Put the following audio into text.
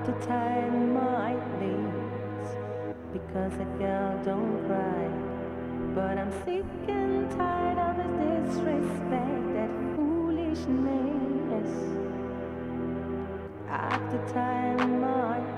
to tie my legs because a girl don't cry. But I'm sick and tired of his disrespect, that foolishness. I have to tie my